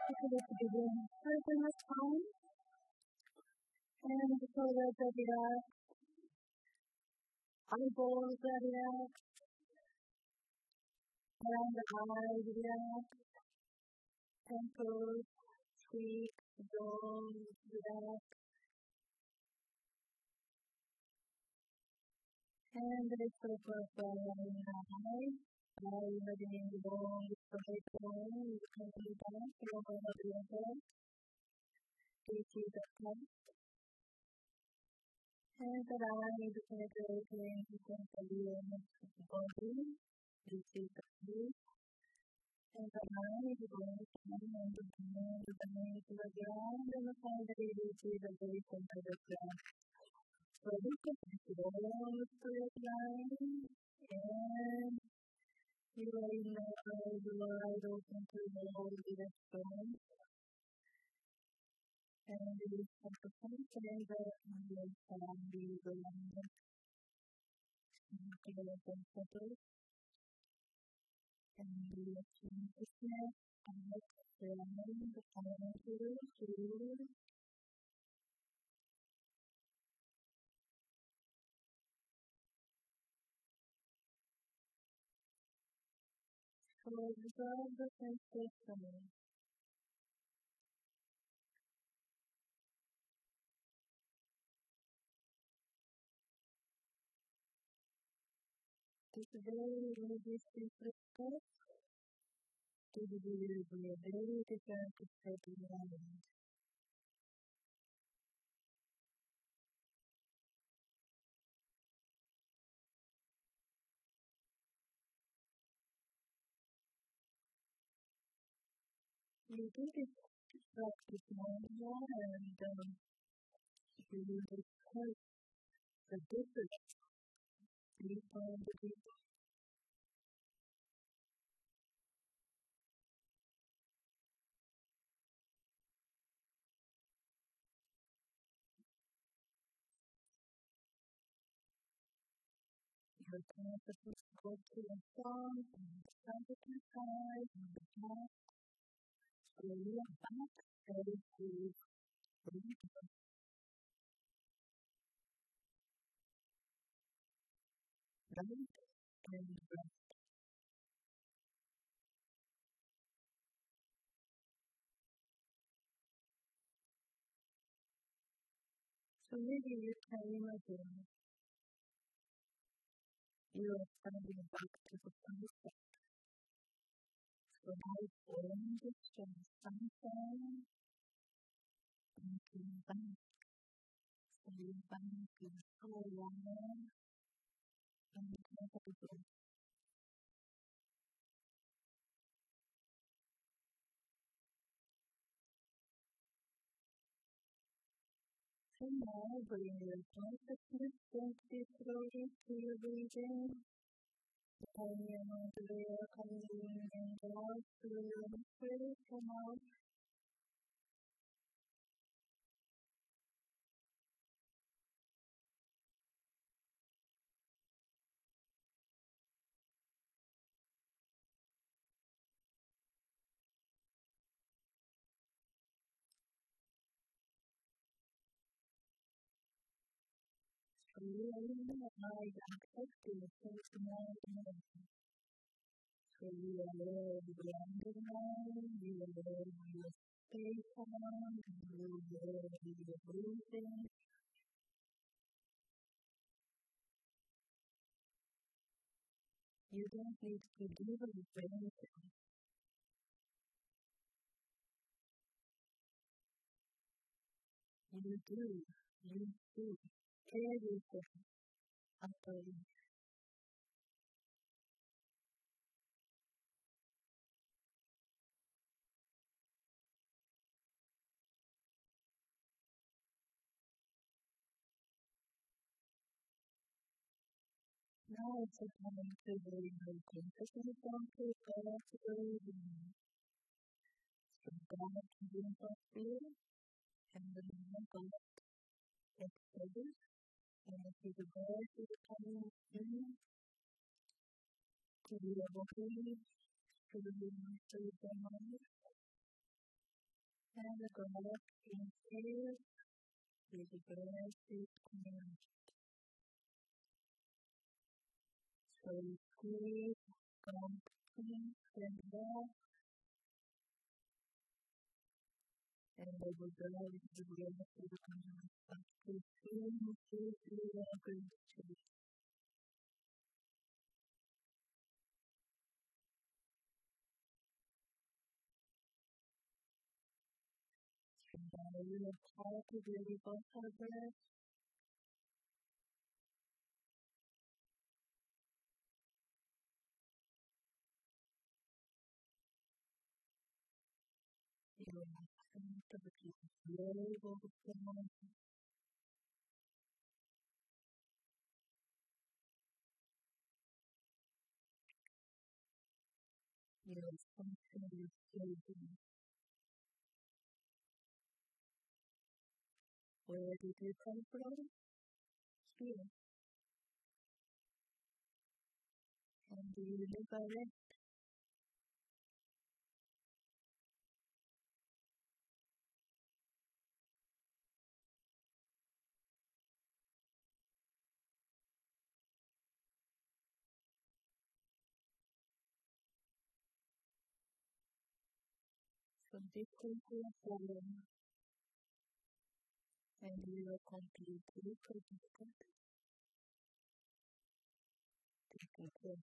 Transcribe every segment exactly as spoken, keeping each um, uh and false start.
Okay, let's begin. Open your palm and shoulders are relaxed, eyeballs are relaxed, and the eyes relaxed, temples, cheeks, jaws relaxed, and lift up our belly high. While letting the long straight line, you can be back over your head, reaching the top. And allow me to penetrate into the awareness of the body, reaching the feet, and allow me to go down and to bring the knee to the ground and finally reaching the base of the ground. So look at this long straight line, and you are in the eyes wide open to the whole direction. And you have to concentrate on your body around it. Okay, open settle. And you are consciousness and extending the palm to the shoulder. So observe the sensation. It's very, very different to the delivery, very different to set the mind. You do this practice more and more, and um, you will discover the difference. You find the difference. Your consciousness go to the front, and the side to the side, and the back. Slowly back, ready to breathe. Right and left. So maybe you can imagine you are standing back to the sunset. So now it's orange from the sunshine, and to the back. So your back is so warm and comfortable. So now bring your consciousness gently slowly to your breathing. The tiny amount of air coming in and out through your nostrils come out. So you are in the eyes access to your first mind emotion. So you are aware of the grounded mind, you are aware of your space around, you are aware of your breathing. You don't need to do anything. You do, you do everything utterly. Now it's a time to bring your consciousness onto the earth breathing. So back to the atmosphere, and then back exhale, and to the breath is coming in, to the body, to the to the mind. And the God inhale with the breath is coming. So you squeeze, come in, and back, and the breath is the breath is coming. Up to three, two, three, one, good. And you will try to really both our breath. You will come to the people. Really both of them. You will function with children. Where did you come from? Here. And do you live by it? So this is your form. And you are completely protected. Taking care.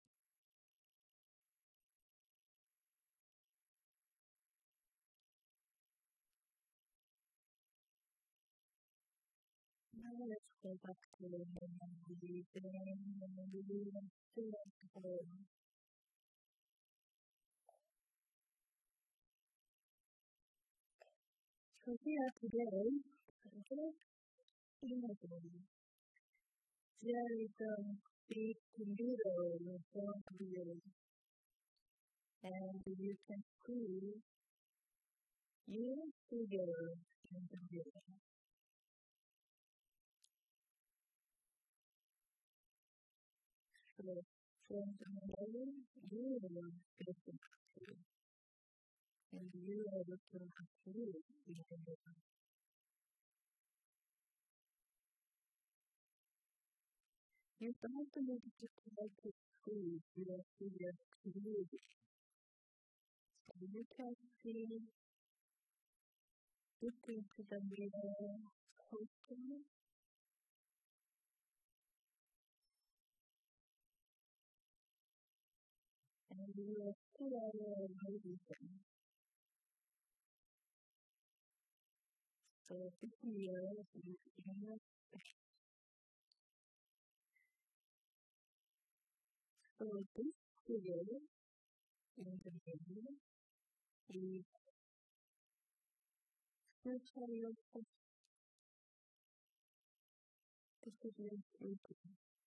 Now let's go back to the breathing and breathing to the home. So here today, just imagine there is a big mirror in front of you, and you can see your figure in the mirror. So from the mirror, you are facing you, and you are looking at you in the mirror. You don't need to try to see your figure clearly. So you can see, look into the mirror, open, and you are still aware of everything. So this mirror is inner space. So this figure in the mirror is spiritual yourself. This is your future.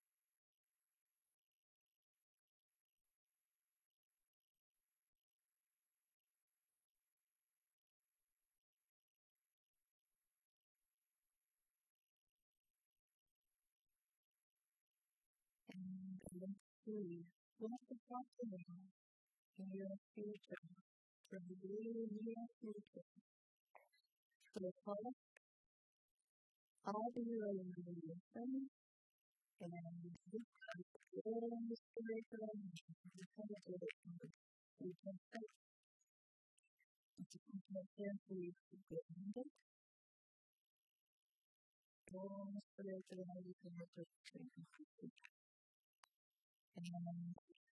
And let's see what's happening in your future from the really near future. So first, all the realization and this kind of spiritual and intelligent we can take to compare with the government or spiritual and intelligent and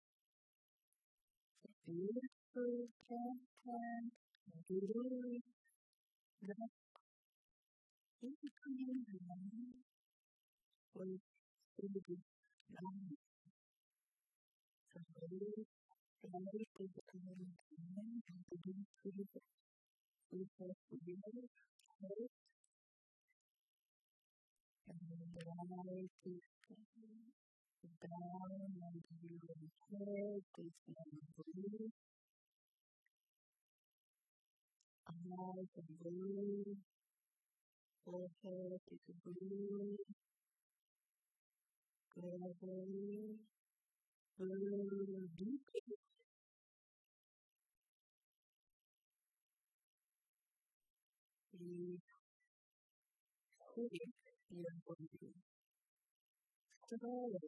beautiful content guru that is coming along with the land. So really, really to the community and to be to the people who live hope and the light is down and you will head is not blue, eyes are blue, forehead is blue, gradually blue, deep be quitting your body slowly,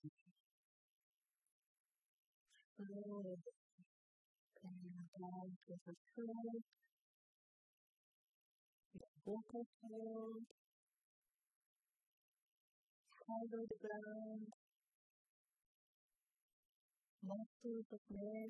slowly coming down to the throat, the vocal cord, cover the ground, muscles of neck,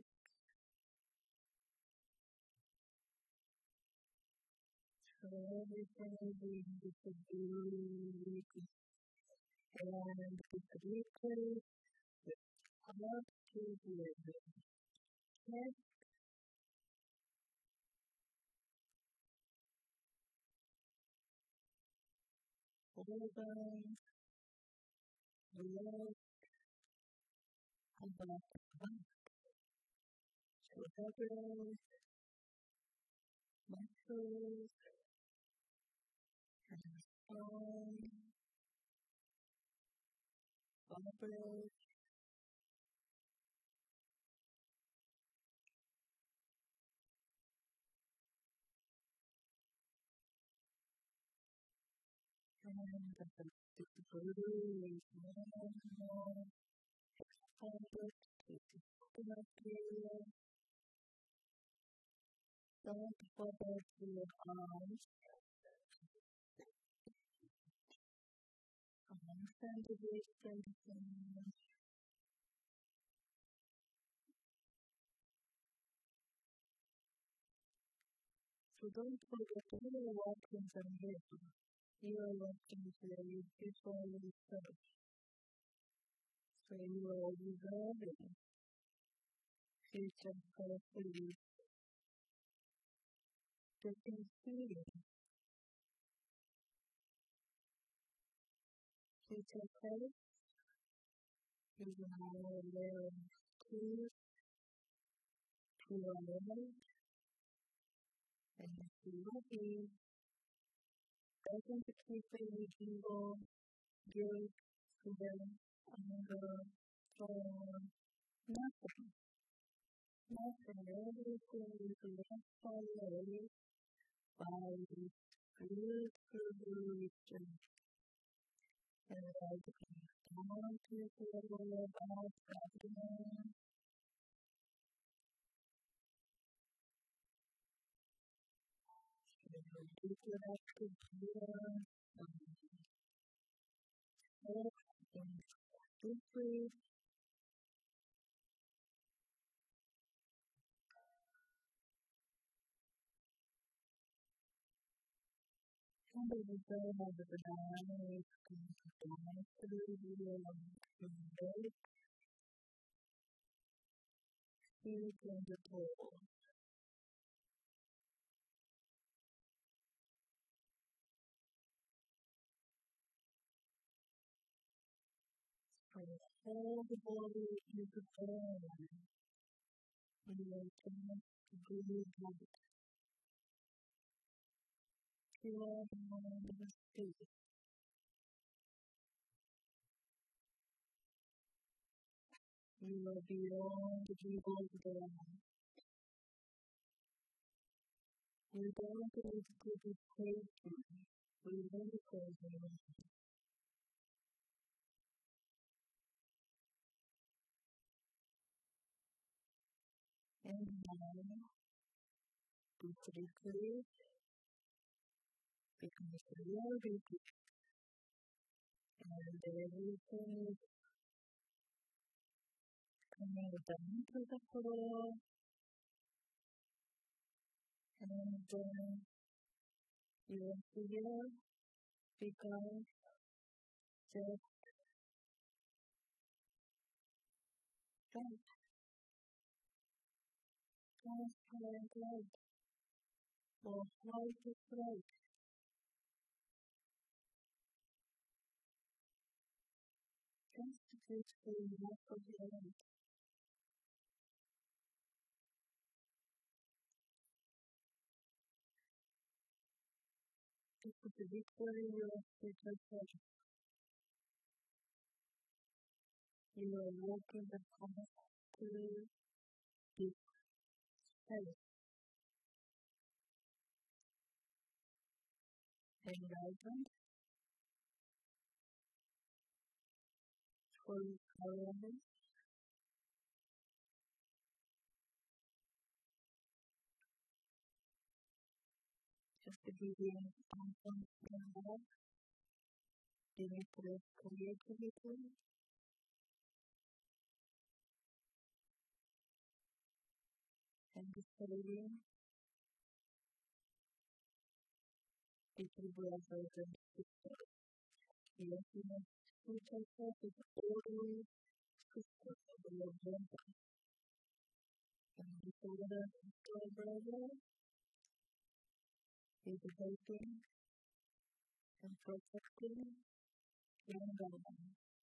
so everything being distributed and distributed up to the head, organs, blood, about the back, shoulders, muscles, and spine, vertebrae, and the blue is more and more expanded to the stomach area. Don't bother to your arms. Understand the waist and the hands. So don't forget to do walking from here. You are walking very before you start. So you are observing future carefully, taking feeling, future self is now aware of two, two elements, and the body doesn't keep any ego, guilt, fear, anger, sorrow, nothing. Nothing, everything is left away by good privilege and as it comes down to the level of our abdomen, so deep enough to hear and hold and deeply. And the return of the banana is coming down through the belly, feet and the toes. So the whole body is born. We are trying to breathe light, pure mind and spirit. We are beyond the ego's ground. We don't need to be taken. We meditate on it. And now, deeply breathe, becomes real deep, and everything is coming down to the floor, and then your fear becomes just right, transparent light, or white is right, just beautiful enough for your light. This is the victory of spiritual self. You are walking the path to deep space. enlightened, full awareness, just to be in constant love, limitless creativity, and the saving little brothers and sisters. Yes, you know, each of us is always sisters of the Lord Jesus. And the father and the brother is helping and protecting young women.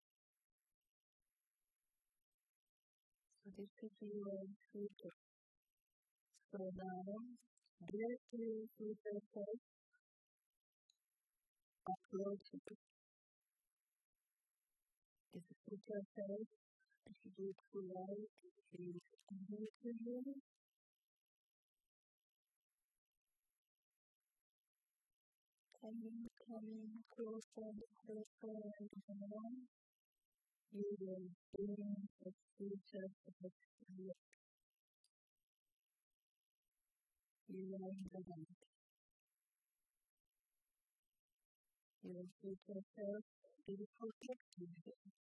So this is your future. So now, directly future self approach it. Is the future self and he do it for life, he is new to you, coming, coming closer and closer and more, you will bring the future self to you. You are in the light. Your future self is protecting you.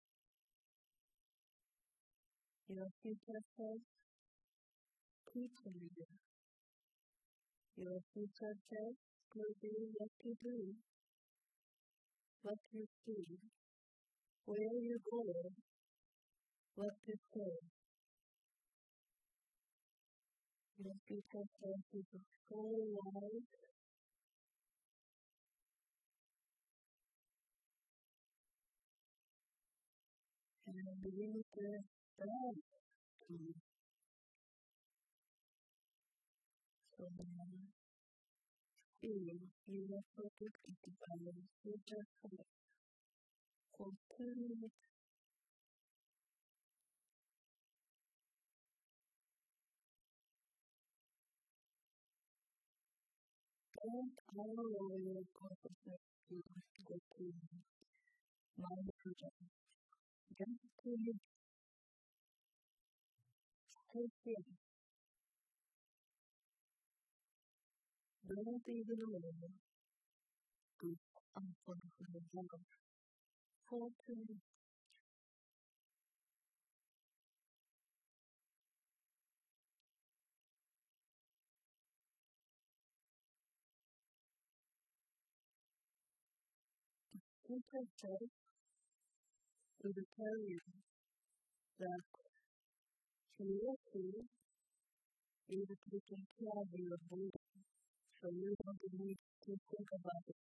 Your future self teaching you. Your future self will do what you do, what you see, where you go, what to say. Your future self is so wise and limited down to you. So now, feel you are protected by your future self for two minutes. Don't allow your consciousness to go to mind future. Just to stay still. Don't ignore this unconscious love. For two minutes. Future self will tell you that curiosity is taking care of your body, so you don't need to think about it.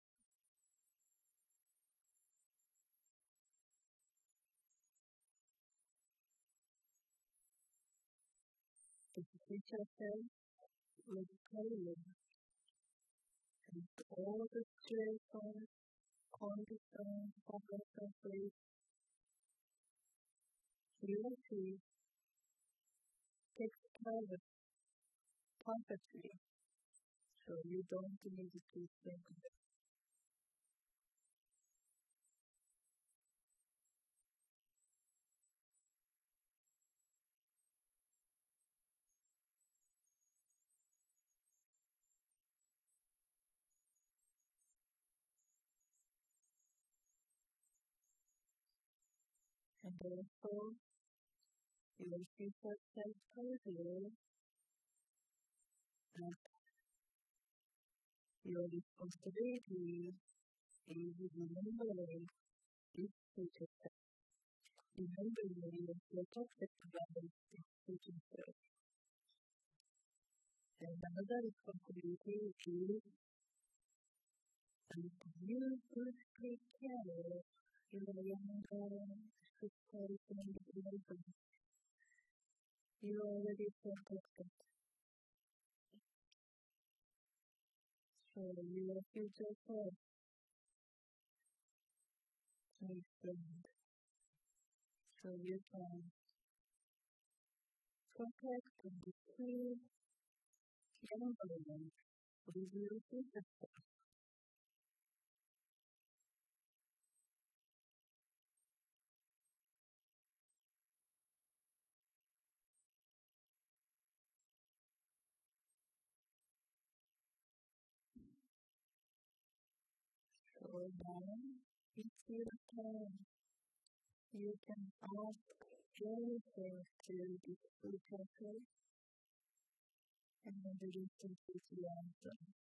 The future self will tell you that all the stressors, conditions, circumstances, curiosity takes care of it perfectly, so you don't need to think of it. And also, your future self tells you that your responsibility is remembering this future self. Remembering that you are protected by this future self. And another responsibility is that you could take care of your younger sisters and brothers. You are already protected. So your future self is friend. So you can protect and deceive younger ones with your future self. or down, it's your turn. You can ask anything to the protector, and then the reason is the answer.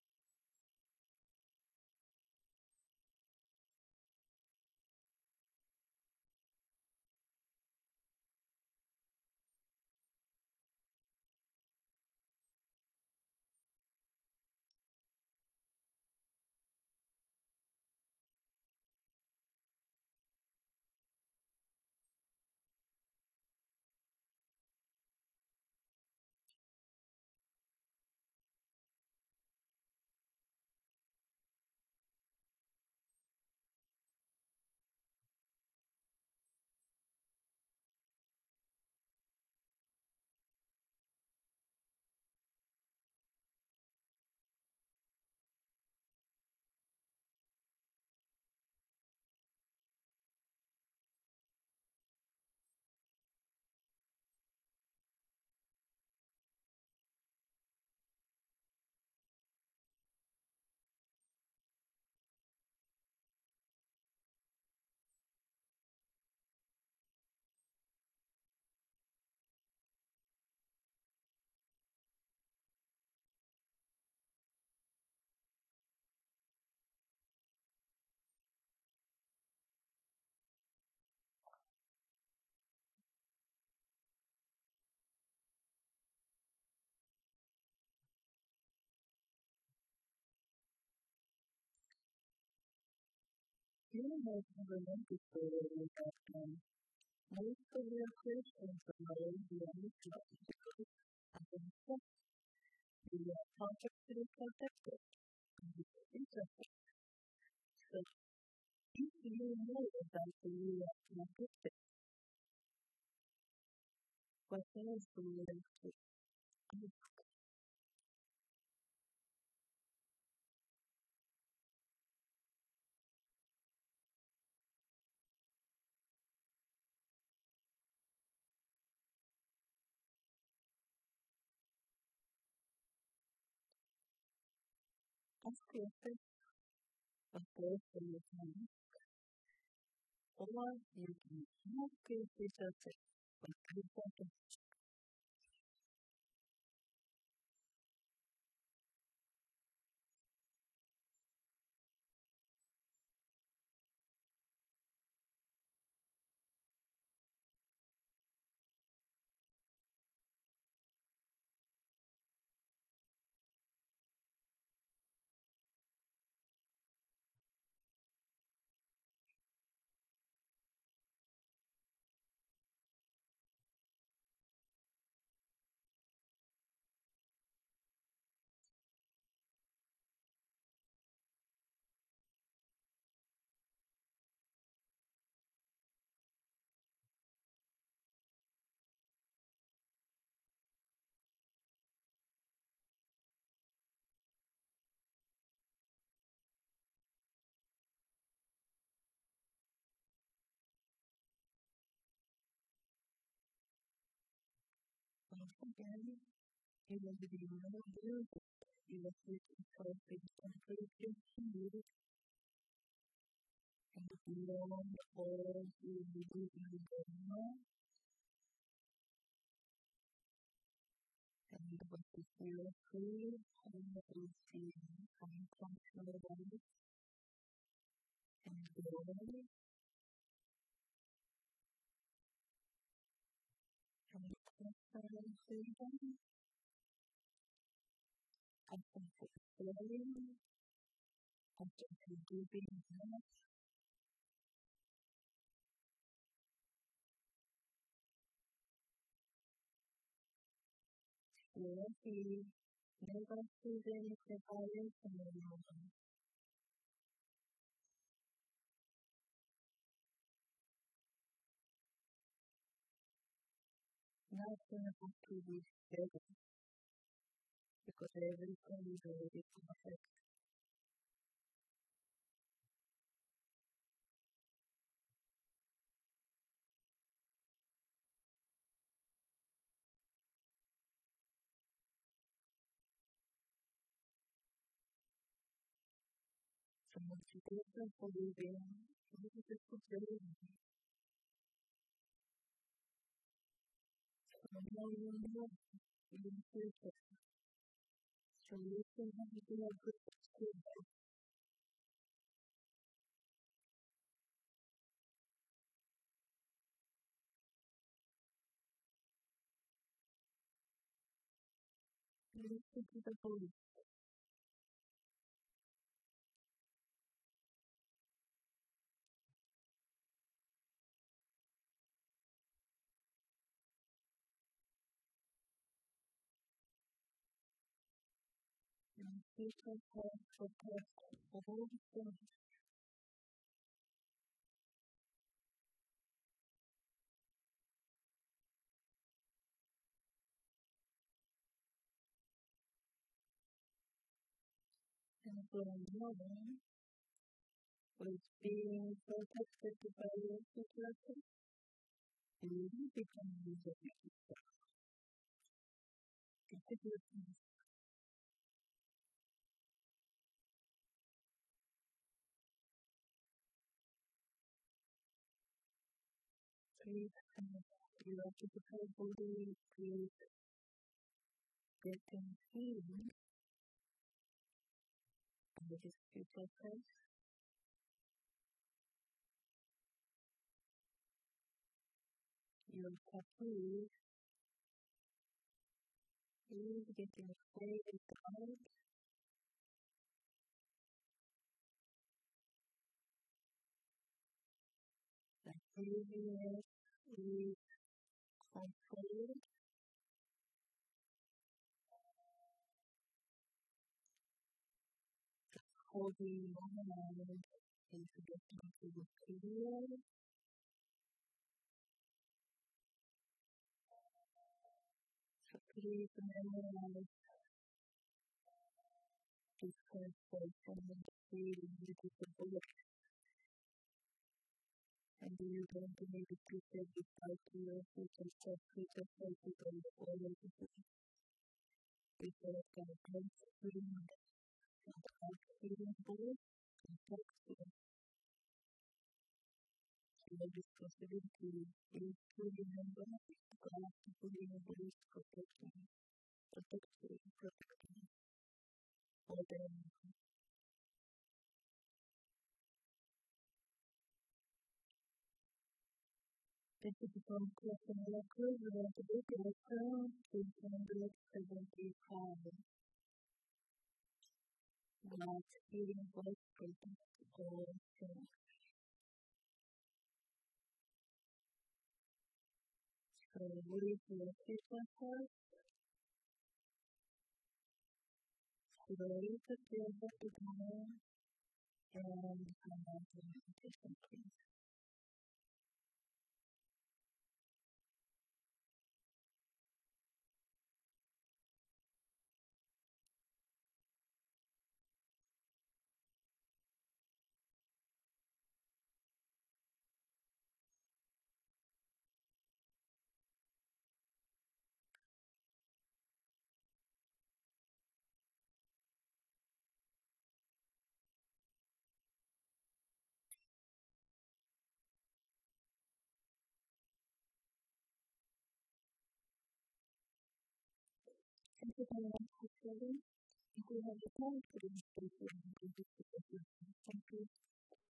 You have never noticed the way you have done. Most of your questions are already answered because as a result, you are perfectly protected and you are interested. So, if you know that you are protected, what else do you like to ask? Ask yourself a question you can, or you can ask your future self what you want. Once again, you will be reminded you are seeking for a big temperature heat and beyond all you will be now and what is your free and what is the unconscionable and global and personal freedom and fulfilling and giving much purity, never feeling separation anymore. Nothing has to be better because everything is already perfect. So motivation for living, motivation for living. So now you know in the future. So you can have to do a good school. Listen to the police. And people have protest all the things. And for a moment, was being protested by your situation, and you become user. It's a good thing. Please, you have to prepare body, please, getting healing, and it is a process. Your tattoo is getting faded out. The heaviness is controlled. Holding your mind into getting to the clear. So please memorize this sensation and feeling with the bullet. And you're going to make it clear without your future self, future self, future all of the things. People are going to take feeling and have feeling bullet and talk to them. So this possibility is to remember God to put in a bullet protection, protection, protection, for them. This is from question record, we want to look at two hundred seventy-five. Not feeling both protect all things. So what is your system for? Slowly put your body down and come out of meditation, please. Thank you very much for sharing. If you have the time to do this, please do this. Thank you.